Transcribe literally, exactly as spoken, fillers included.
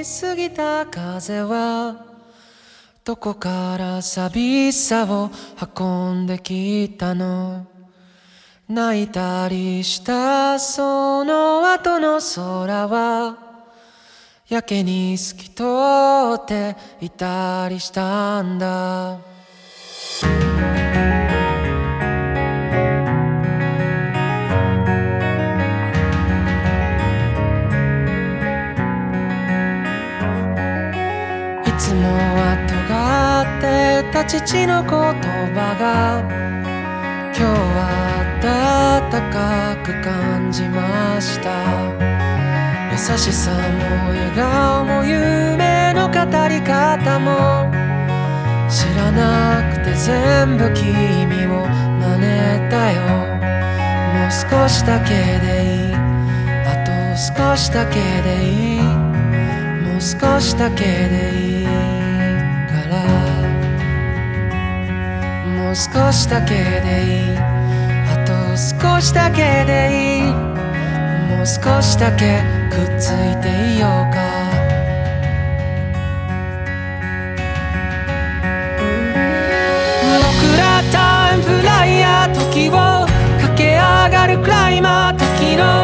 過ぎた風はどこから寂しさを運んできたの。泣いたりしたその後の空はやけに透き通っていたりしたんだ。いつもは尖ってた父の言葉が今日は温かく感じました。優しさも笑顔も夢の語り方も知らなくて全部君を真似たよ。もう少しだけでいい、あと少しだけでいい、もう少しだけでいいから、もう少しだけでいい、あと少しだけでいい、もう少しだけくっついていようか。